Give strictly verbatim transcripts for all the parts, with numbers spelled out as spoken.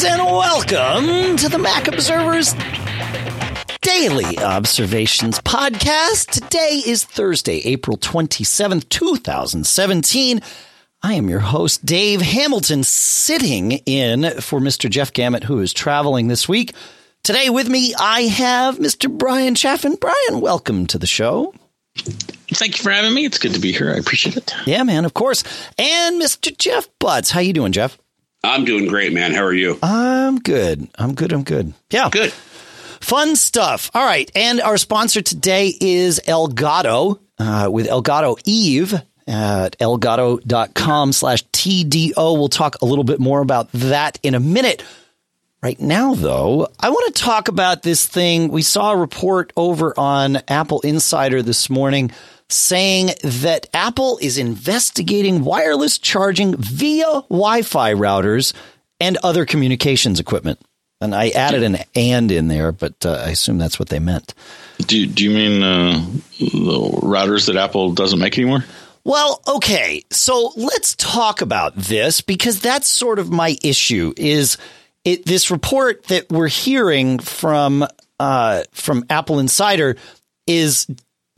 and welcome to the Mac Observer's Daily Observations Podcast. Today is Thursday, April twenty-seventh, twenty seventeen. I am your host, Dave Hamilton, sitting in for Mister Jeff Gamet, who is traveling this week. Today with me, I have Mister Brian Chaffin. Brian, welcome to the show. Thank you for having me. It's good to be here. I appreciate it. Yeah, man, of course. And Mister Jeff Butts. How you doing, Jeff? I'm doing great, man. How are you? I'm good. I'm good. I'm good. Yeah. Good. Fun stuff. All right. And our sponsor today is Elgato uh, with Elgato Eve at elgato.com slash TDO. We'll talk a little bit more about that in a minute. Right now, though, I want to talk about this thing. We saw a report over on Apple Insider this morning saying that Apple is investigating wireless charging via Wi-Fi routers and other communications equipment. And I added an and in there, but uh, I assume that's what they meant. Do, do you mean uh, the routers that Apple doesn't make anymore? Well, okay. So let's talk about this, because that's sort of my issue is it, this report that we're hearing from uh, from Apple Insider is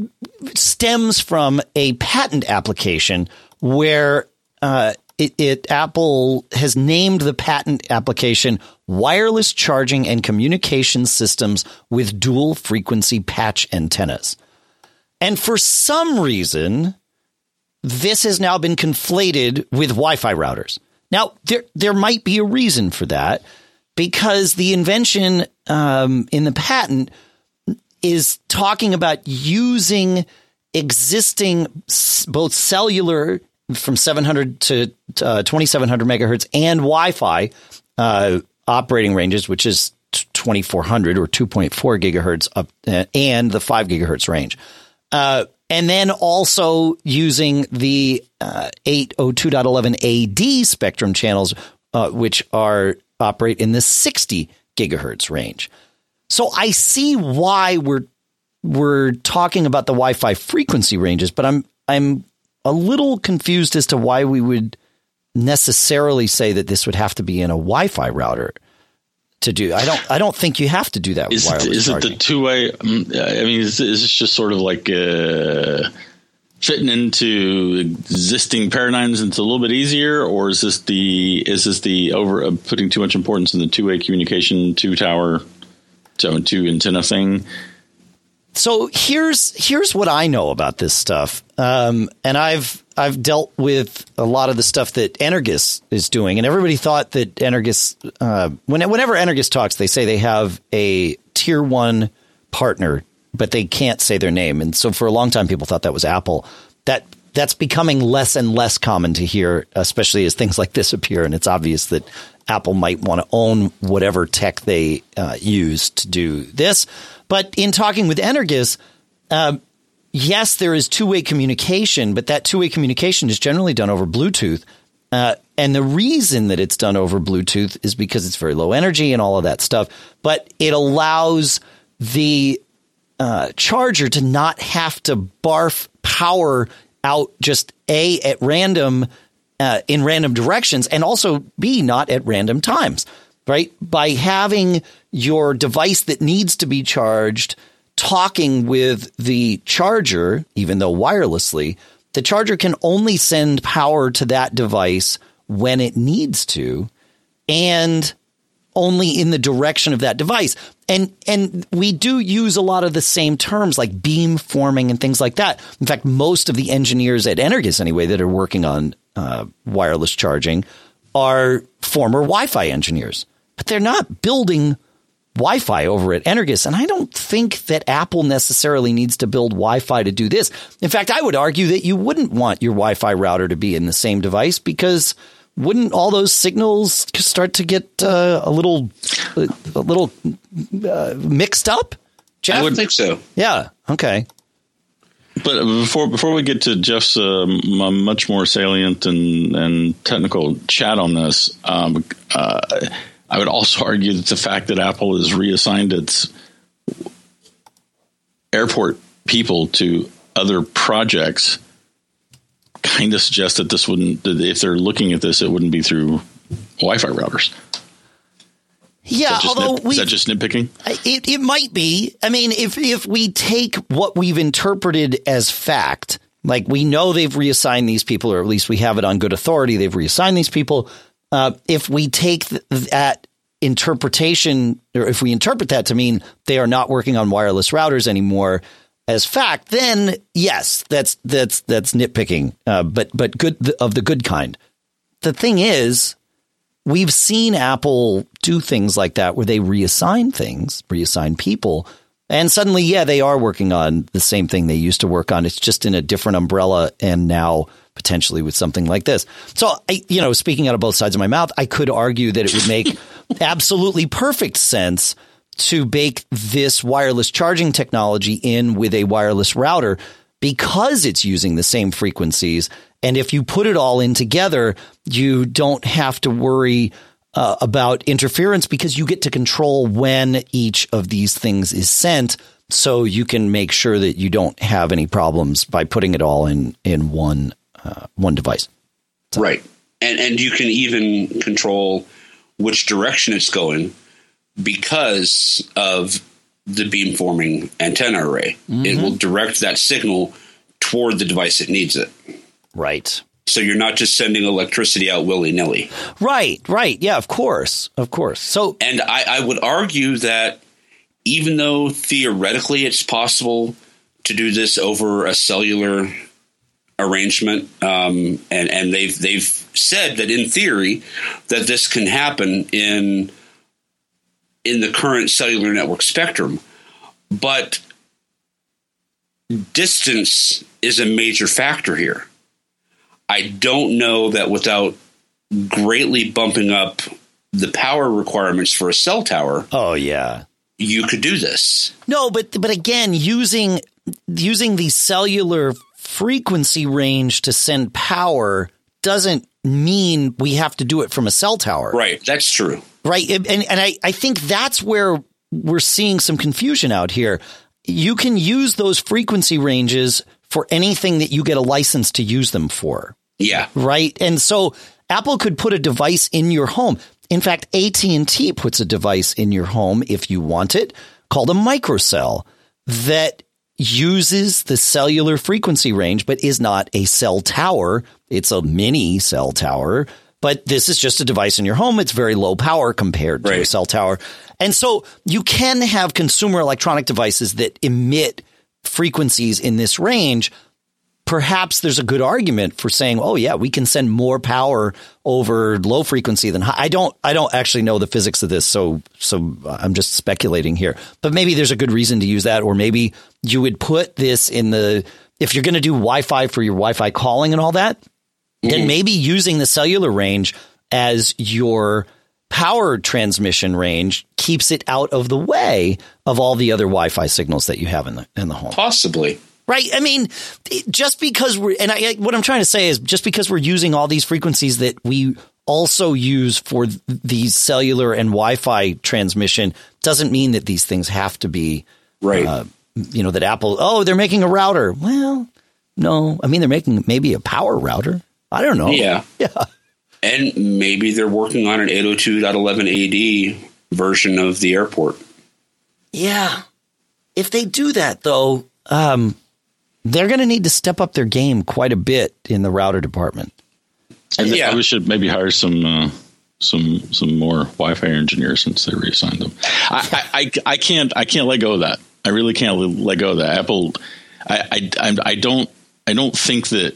stems from a patent application where uh, it, it Apple has named the patent application wireless charging and communication systems with dual frequency patch antennas. And for some reason, this has now been conflated with Wi-Fi routers. Now, there there might be a reason for that, because the invention um, in the patent is talking about using existing both cellular from seven hundred to uh, twenty-seven hundred megahertz and Wi-Fi uh, operating ranges, which is twenty-four hundred or two point four gigahertz up, uh, and the five gigahertz range. Uh, and then also using the uh, eight oh two dot eleven A D spectrum channels, uh, which are operate in the sixty gigahertz range. So I see why we're we're talking about the Wi-Fi frequency ranges, but I'm I'm a little confused as to why we would necessarily say that this would have to be in a Wi-Fi router to do. I don't I don't think you have to do that with is wireless it, is charging. it the two-way? I mean, is, is this just sort of like uh, fitting into existing paradigms and it's a little bit easier, or is this the is this the over uh, putting too much importance in the two-way communication, two tower, two, two antenna thing? So here's here's what I know about this stuff, um, and I've I've dealt with a lot of the stuff that Energous is doing, and everybody thought that Energous, uh, when, whenever Energous talks, they say they have a tier one partner, but they can't say their name, and so for a long time, people thought that was Apple. That that's becoming less and less common to hear, especially as things like this appear, and it's obvious that Apple might want to own whatever tech they uh, use to do this. But in talking with Energous, uh, yes, there is two-way communication, but that two-way communication is generally done over Bluetooth. Uh, and the reason that it's done over Bluetooth is because it's very low energy and all of that stuff. But it allows the uh, charger to not have to barf power out just A, at random, uh, in random directions, and also B, not at random times. Right? By having your device that needs to be charged talking with the charger, even though wirelessly, the charger can only send power to that device when it needs to, and only in the direction of that device. And and we do use a lot of the same terms like beam forming and things like that. In fact, most of the engineers at Energous, anyway, that are working on uh, wireless charging are former Wi-Fi engineers. But they're not building Wi-Fi over at Energous. And I don't think that Apple necessarily needs to build Wi-Fi to do this. In fact, I would argue that you wouldn't want your Wi-Fi router to be in the same device, because wouldn't all those signals start to get uh, a little a little uh, mixed up? Jeff? I would think so. Yeah. Okay. But before before we get to Jeff's uh, m- much more salient and, and technical chat on this, um, uh, I would also argue that the fact that Apple has reassigned its airport people to other projects kind of suggests that this wouldn't, that if they're looking at this, it wouldn't be through Wi-Fi routers. Yeah, is that although nit- we, is that just nitpicking? It, it might be. I mean, if if we take what we've interpreted as fact, like we know they've reassigned these people, or at least we have it on good authority, they've reassigned these people. Uh, if we take th- that interpretation, or if we interpret that to mean they are not working on wireless routers anymore as fact, then yes, that's that's that's nitpicking, uh, but but good of the good kind. The thing is, we've seen Apple do things like that where they reassign things, reassign people, and suddenly, yeah, they are working on the same thing they used to work on. It's just in a different umbrella, and now potentially with something like this. So, I, you know, speaking out of both sides of my mouth, I could argue that it would make absolutely perfect sense to bake this wireless charging technology in with a wireless router because it's using the same frequencies. And if you put it all in together, you don't have to worry uh, about interference because you get to control when each of these things is sent. So you can make sure that you don't have any problems by putting it all in, in one uh, one device. So. Right. And and you can even control which direction it's going because of the beamforming antenna array. Mm-hmm. It will direct that signal toward the device that needs it. Right. So you're not just sending electricity out willy-nilly. Right, right. Yeah, of course. Of course. So, and I, I would argue that even though theoretically it's possible to do this over a cellular arrangement, um, and, and they've they've said that in theory that this can happen in in the current cellular network spectrum, but distance is a major factor here. I don't know that without greatly bumping up the power requirements for a cell tower. Oh, yeah. You could do this. No, but but again, using using the cellular frequency range to send power doesn't mean we have to do it from a cell tower. Right. That's true. Right. And, and I, I think that's where we're seeing some confusion out here. You can use those frequency ranges for anything that you get a license to use them for. Yeah. Right. And so Apple could put a device in your home. In fact, A T and T puts a device in your home if you want it, called a microcell, that uses the cellular frequency range, but is not a cell tower. It's a mini cell tower, but this is just a device in your home. It's very low power compared to right. a cell tower. And so you can have consumer electronic devices that emit frequencies in this range. Perhaps there's a good argument for saying, oh, yeah, we can send more power over low frequency than high. I don't I don't actually know the physics of this, so so I'm just speculating here. But maybe there's a good reason to use that, or maybe you would put this in the if you're going to do Wi-Fi for your Wi-Fi calling and all that, mm-hmm. then maybe using the cellular range as your power transmission range keeps it out of the way of all the other Wi-Fi signals that you have in the in the home. Possibly. Right. I mean, just because we're and I, what I'm trying to say is just because we're using all these frequencies that we also use for these cellular and Wi-Fi transmission doesn't mean that these things have to be right. Uh, you know, that Apple. Oh, they're making a router. Well, no, I mean, they're making maybe a power router. I don't know. Yeah. Yeah. And maybe they're working on an eight oh two dot eleven A D version of the airport. Yeah. If they do that, though, um, they're going to need to step up their game quite a bit in the router department. And yeah. we should maybe hire some uh, some some more Wi-Fi engineers since they reassigned them. I, I, I can't I can't let go of that. I really can't let go of that. Apple, I, I, I don't I don't think that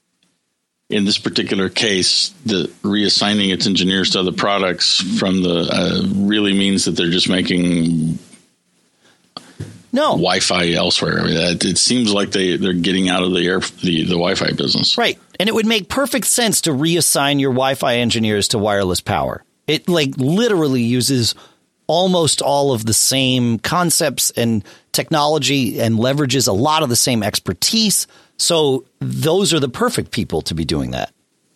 in this particular case, the reassigning its engineers to other products from the uh, really means that they're just making no Wi-Fi elsewhere. I mean, it, it seems like they they're getting out of the air the, the Wi-Fi business, right? And it would make perfect sense to reassign your Wi-Fi engineers to wireless power. It like literally uses almost all of the same concepts and technology and leverages a lot of the same expertise. So those are the perfect people to be doing that.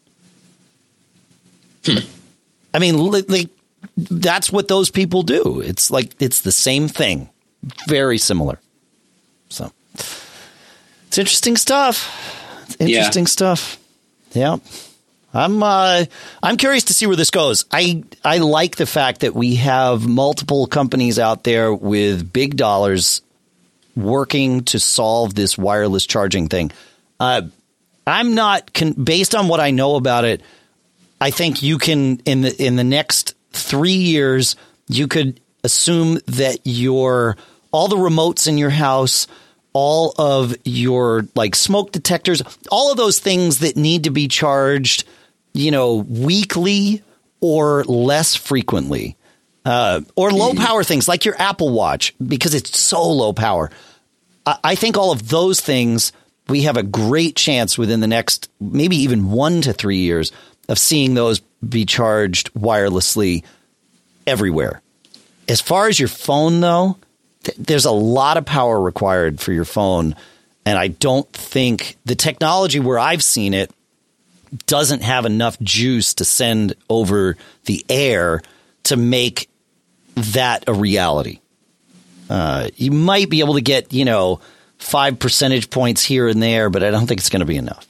Hmm. I mean, like that's what those people do. It's like it's the same thing, very similar. So it's interesting stuff. It's interesting yeah. stuff. Yeah. I'm uh, I'm curious to see where this goes. I I like the fact that we have multiple companies out there with big dollars working to solve this wireless charging thing. Uh, I'm not con- based on what I know about it. I think you can in the in the next three years you could assume that your all the remotes in your house, all of your like smoke detectors, all of those things that need to be charged, you know, weekly or less frequently, uh, or low power things like your Apple Watch, because it's so low power. I, I think all of those things, we have a great chance within the next maybe even one to three years of seeing those be charged wirelessly everywhere. As far as your phone, though, th- there's a lot of power required for your phone. And I don't think the technology where I've seen it doesn't have enough juice to send over the air to make that a reality. Uh, you might be able to get, you know, five percentage points here and there, but I don't think it's going to be enough.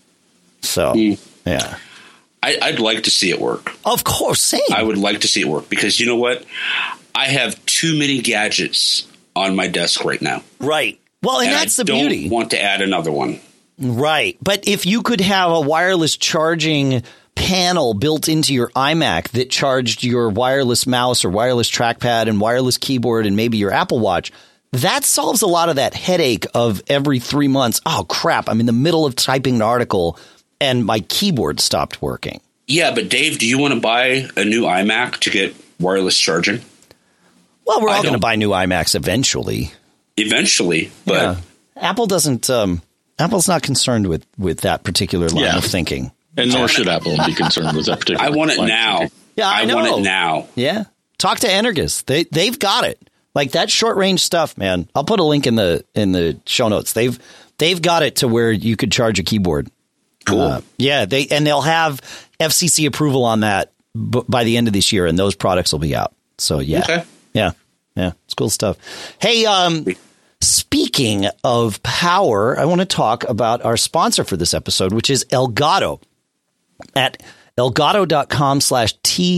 So, mm. yeah. I, I'd like to see it work. Of course, same. I would like to see it work because you know what? I have too many gadgets on my desk right now. Right. Well, and, and that's I the don't beauty. Want to add another one. Right. But if you could have a wireless charging panel built into your iMac that charged your wireless mouse or wireless trackpad and wireless keyboard and maybe your Apple Watch, that solves a lot of that headache of every three months. Oh, crap. I'm in the middle of typing an article and my keyboard stopped working. Yeah, but Dave, do you want to buy a new iMac to get wireless charging? Well, we're all going to buy new iMacs eventually. Eventually, but yeah. Apple doesn't. Um, Apple's not concerned with, with that particular line yeah. of thinking, and nor should Apple be concerned with that particular. I want it line now. Yeah, I, I know. want it now. Yeah, talk to Energous. They they've got it. Like that short range stuff, man. I'll put a link in the in the show notes. They've they've got it to where you could charge a keyboard. Cool. Uh, yeah, they and they'll have F C C approval on that b- by the end of this year, and those products will be out. So yeah, okay. yeah, yeah, it's cool stuff. Hey, um, speaking of power, I want to talk about our sponsor for this episode, which is Elgato at elgato.com slash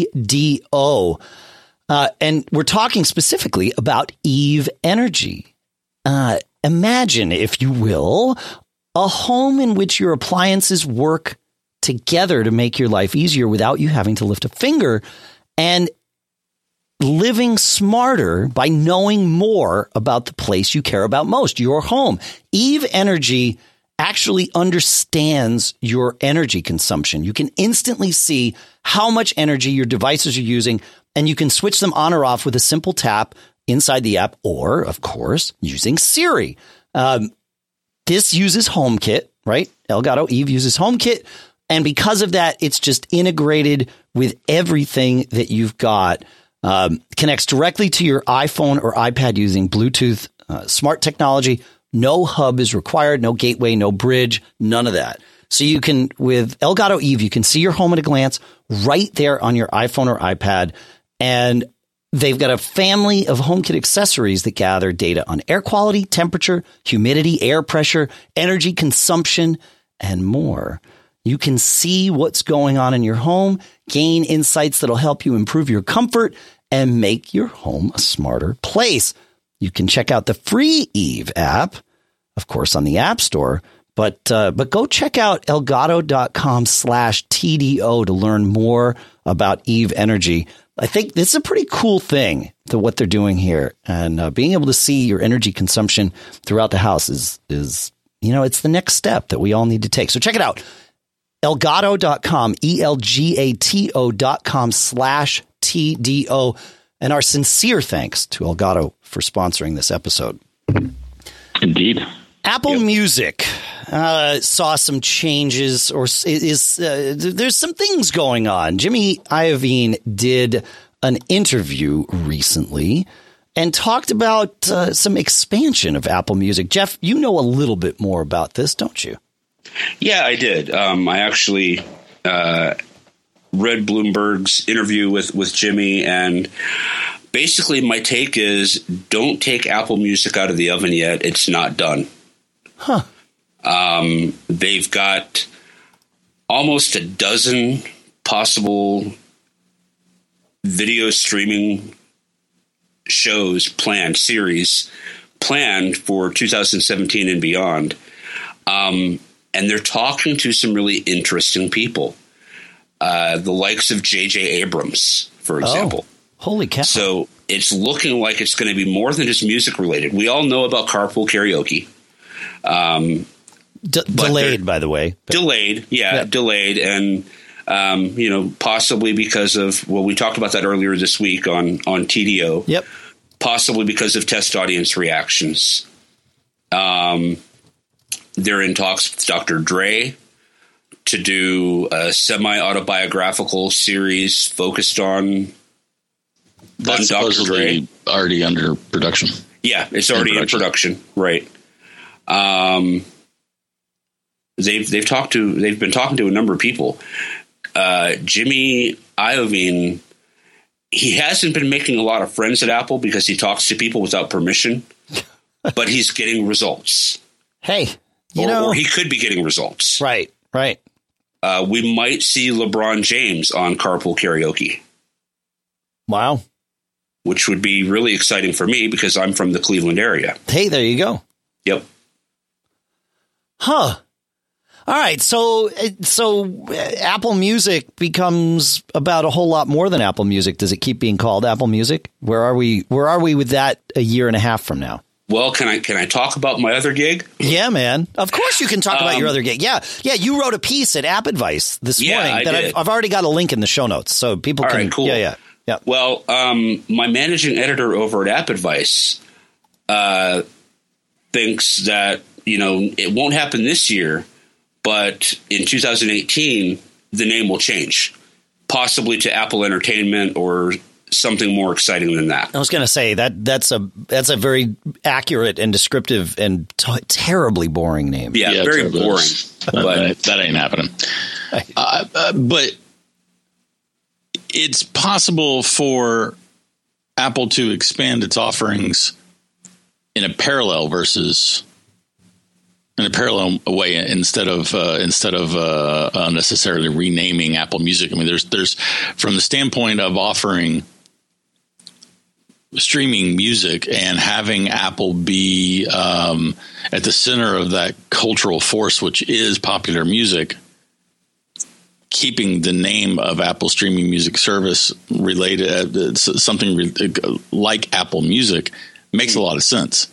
TDO. Uh, and we're talking specifically about Eve Energy. Uh, imagine, if you will, a home in which your appliances work together to make your life easier without you having to lift a finger, and living smarter by knowing more about the place you care about most, your home. Eve Energy actually understands your energy consumption. You can instantly see how much energy your devices are using, and you can switch them on or off with a simple tap inside the app, or, of course, using Siri. Um, This uses HomeKit, right? Elgato Eve uses HomeKit. And because of that, it's just integrated with everything that you've got. Um, connects directly to your iPhone or iPad using Bluetooth uh, smart technology. No hub is required, no gateway, no bridge, none of that. So you can, with Elgato Eve, you can see your home at a glance right there on your iPhone or iPad. And they've got a family of HomeKit accessories that gather data on air quality, temperature, humidity, air pressure, energy consumption, and more. You can see what's going on in your home, gain insights that'll help you improve your comfort, and make your home a smarter place. You can check out the free Eve app, of course, on the App Store. But uh, but go check out elgato.com slash TDO to learn more about Eve Energy. I think this is a pretty cool thing to what they're doing here. And uh, being able to see your energy consumption throughout the house is, is, you know, it's the next step that we all need to take. So check it out. Elgato dot com, E L G A T O dot com slash T D O. And our sincere thanks to Elgato for sponsoring this episode. Indeed. Apple yep. Music uh, saw some changes, or is uh, there's some things going on. Jimmy Iovine did an interview recently and talked about uh, some expansion of Apple Music. Jeff, you know a little bit more about this, don't you? Yeah, I did. Um, I actually uh, read Bloomberg's interview with, with Jimmy, and basically my take is don't take Apple Music out of the oven yet. It's not done. Huh. Um, they've got almost a dozen possible video streaming shows planned, series planned for two thousand seventeen and beyond. Um, and they're talking to some really interesting people, uh, the likes of J J Abrams, for example. Oh, holy cow. So it's looking like it's going to be more than just music related. We all know about Carpool Karaoke. Um, D- delayed, by the way. Delayed, yeah, yep. delayed. And, um, you know, possibly because of, well, we talked about that earlier this week on, on T D O. Yep. Possibly because of test audience reactions. Um, they're in talks with Doctor Dre to do a semi-autobiographical series focused on, That's on Doctor Dre. Already under production. Yeah, it's already in production. in production. Right. Um, they've they've talked to they've been talking to a number of people. Uh, Jimmy Iovine, he hasn't been making a lot of friends at Apple because he talks to people without permission, but he's getting results. Hey, you or, know, or he could be getting results. Right, right. Uh, we might see LeBron James on Carpool Karaoke. Wow. Which would be really exciting for me because I'm from the Cleveland area. Hey, there you go. Yep. Huh. All right. So, so Apple Music becomes about a whole lot more than Apple Music. Does it keep being called Apple Music? Where are we? Where are we with that a year and a half from now? Well, can I can I talk about my other gig? Yeah, man. Of course you can talk um, about your other gig. Yeah. Yeah. You wrote a piece at App Advice this yeah, morning I that did. I've, I've already got a link in the show notes. So people All can. Right, cool. Yeah. Yeah. Yeah. Well, um, my managing editor over at App Advice uh, thinks that, you know, it won't happen this year, but in two thousand eighteen, the name will change, possibly to Apple Entertainment or something more exciting than that. I was going to say that that's a that's a very accurate and descriptive and t- terribly boring name. Yeah, yeah very boring. That, but that, that ain't happening. uh, uh, but it's possible for Apple to expand its offerings in a parallel versus in a parallel way instead of uh, instead of uh, uh, necessarily renaming Apple Music. I mean, there's there's from the standpoint of offering streaming music and having Apple be um, at the center of that cultural force, which is popular music. Keeping the name of Apple streaming music service related, uh, something re- like Apple Music, makes a lot of sense.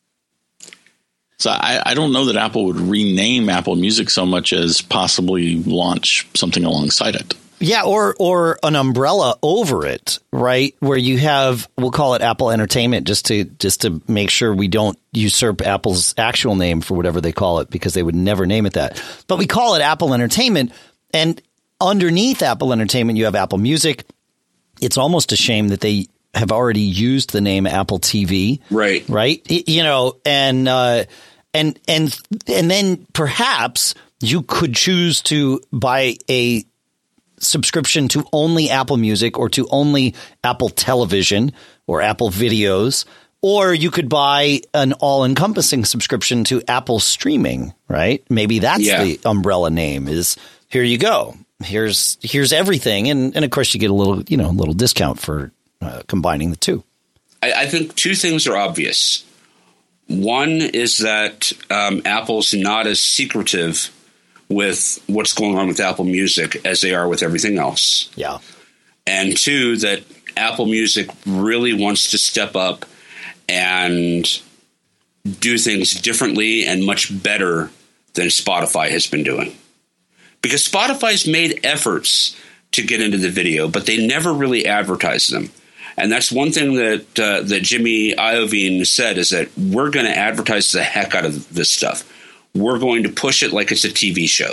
So I, I don't know that Apple would rename Apple Music so much as possibly launch something alongside it. Yeah, or or an umbrella over it, right? Where you have, we'll call it Apple Entertainment, just to just to make sure we don't usurp Apple's actual name for whatever they call it, because they would never name it that. But we call it Apple Entertainment, and underneath Apple Entertainment, you have Apple Music. It's almost a shame that they have already used the name Apple T V, right? Right, you know, and uh, and and and then perhaps you could choose to buy a subscription to only Apple Music or to only Apple Television or Apple Videos, or you could buy an all-encompassing subscription to Apple Streaming, right? Maybe that's yeah. the umbrella name is, here you go. Here's here's everything. And, and of course, you get a little, you know, a little discount for uh, combining the two. I, I think two things are obvious. One is that um, Apple's not as secretive with what's going on with Apple Music as they are with everything else. Yeah. And two, that Apple Music really wants to step up and do things differently and much better than Spotify has been doing. Because Spotify's made efforts to get into the video, but they never really advertise them. And that's one thing that uh, that Jimmy Iovine said, is that we're going to advertise the heck out of this stuff. We're going to push it like it's a T V show.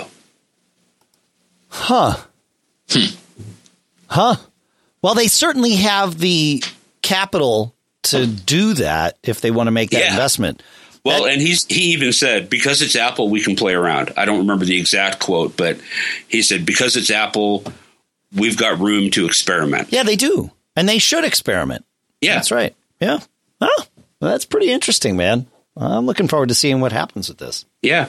Huh. Hmm. Huh. Well, they certainly have the capital to do that if they want to make that yeah. investment. Well, that, and he's he even said, because it's Apple, we can play around. I don't remember the exact quote, but he said, because it's Apple, we've got room to experiment. Yeah, they do. And they should experiment. Yeah. That's right. Yeah. Oh, well, that's pretty interesting, man. I'm looking forward to seeing what happens with this. Yeah.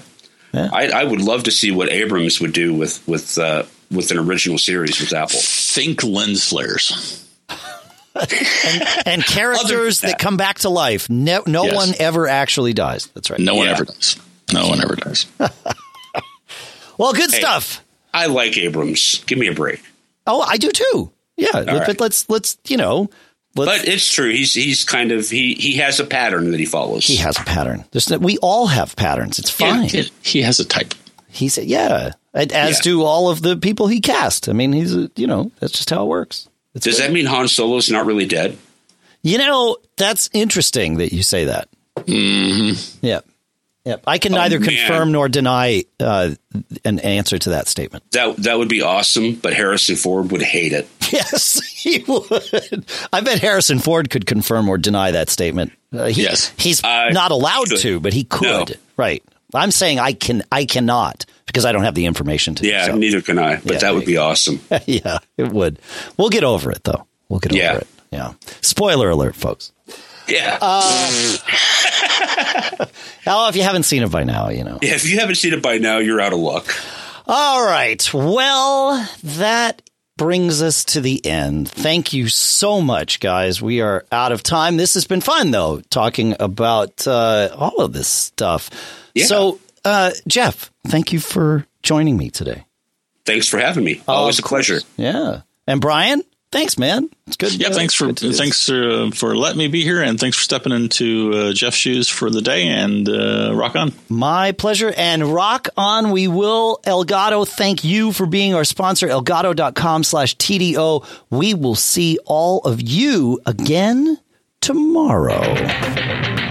Yeah. I, I would love to see what Abrams would do with with uh, with an original series with Apple. Think lens flares. and, and characters that. that come back to life. No, no yes. one ever actually dies. That's right. No one yeah. ever does. No one ever does. Well, good hey, stuff. I like Abrams. Give me a break. Oh, I do too. Yeah, but right. let's let's you know. Let's, but it's true. He's he's kind of he he has a pattern that he follows. He has a pattern. There's no, we all have patterns. It's fine. Yeah, it, he has a type. He said, yeah, as yeah. do all of the people he cast. I mean, he's a, you know that's just how it works. It's Does good. that mean Han Solo's not really dead? You know, that's interesting that you say that. Mm-hmm. Yeah. Yeah. I can neither oh, confirm nor deny uh, an answer to that statement. That that would be awesome, but Harrison Ford would hate it. Yes, he would. I bet Harrison Ford could confirm or deny that statement. Uh, he, yes. He's uh, not allowed should. to, but he could. No. Right. I'm saying I can. I cannot because I don't have the information to. Yeah, so. neither can I. But yeah, that would be awesome. Yeah, it would. We'll get over it, though. We'll get yeah. over it. Yeah. Spoiler alert, folks. Yeah. Uh, oh, if you haven't seen it by now, you know. Yeah, if you haven't seen it by now, you're out of luck. All right. Well, that brings us to the end. Thank you so much, guys. We are out of time. This has been fun, though, talking about uh, all of this stuff. Yeah. So, uh, Jeff, thank you for joining me today. Thanks for having me. Always uh, a pleasure. Yeah. And Brian? Thanks, man. It's good. Yeah, uh, thanks for thanks uh, for letting me be here, and thanks for stepping into uh, Jeff's shoes for the day. And uh, rock on. My pleasure. And rock on. We will. Elgato, thank you for being our sponsor. Elgato dot com slash T D O. We will see all of you again tomorrow.